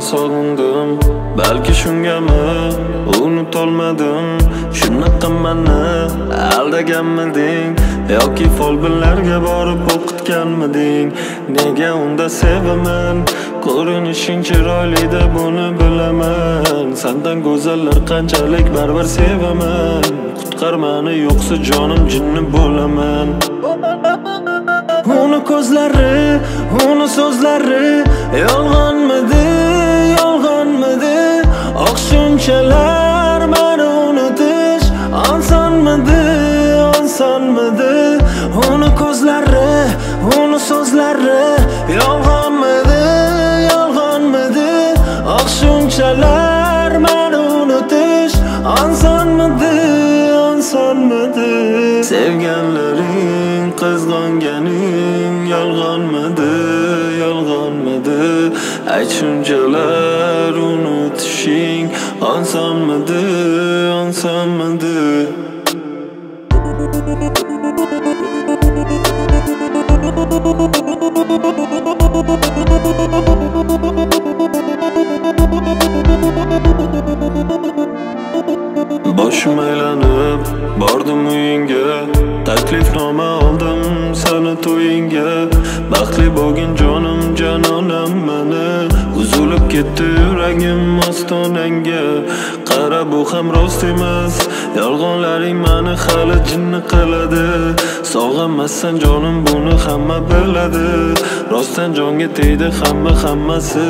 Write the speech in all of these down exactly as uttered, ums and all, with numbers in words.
sog'indim, balki shungami unutolmadim. Shunaqa meni aldaganmiding yoki folbinlarga borib o'qitganmiding? Nega unda sevaman, ko'rinishing chiroylida buni bilaman. Sendan go'zallar qanchalik baribir sevaman. Qutqar meni, yo'qsa jonim jinni bo'laman. Uni ko'zlari, uni so'zlari yolg'onmidi, yolg'onmidi? Oq shunchalar meni unutish osonmidi, osonmidi? Uni ko'zlari, uni so'zlari yolg'onmidi, yolg'onmidi? Oq shunchalar meni unutish osonmidi, osonmidi? Sevganlaring, qizg'onganing yolg'onmidi, yolg'onmidi? Ayt, shunchalar unutishing osonmidi, osonmidi? Boshim aylanib bordim uyingga, taklifnoma oldim seni to'yingga. Baxtli bo'lgin jonim, janonam meni, uzilib ketdi yuragim ostonangga. Qara, bu ham rost emas, yolg'onlaring meni hali jinni qiladi. Sog'inmassan jonim, buni hamma biladi. Rostdan jonga tegdi hamma hammasi.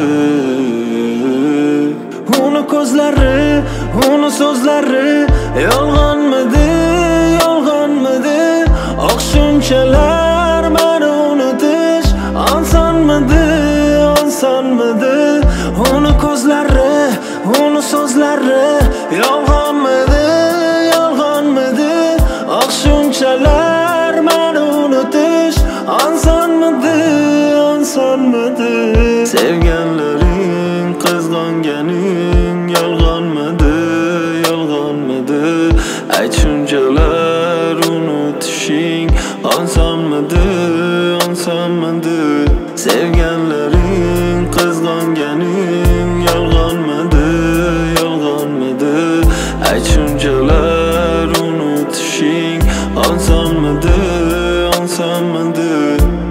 Uni ko'zlari, uni so'zlari yolg'onmidi, yolg'onmidi? Oq shunchalar meni unutish osonmidi, osonmidi? Uni ko'zlari, uni so'zlari yolg'onmidi, yolg'onmidi? Oq shunchalar meni unutish osonmidi, osonmidi? Sevganlaring, qizg'onganing yolg'onmidi, yolg'onmidi? Ayt, shunchalar unutishing osonmidi, osonmidi? Sevganlaring, qizg'onganing yolg'onmidi, yolg'onmidi? Ayt, shunchalar unutishing osonmidi, osonmidi?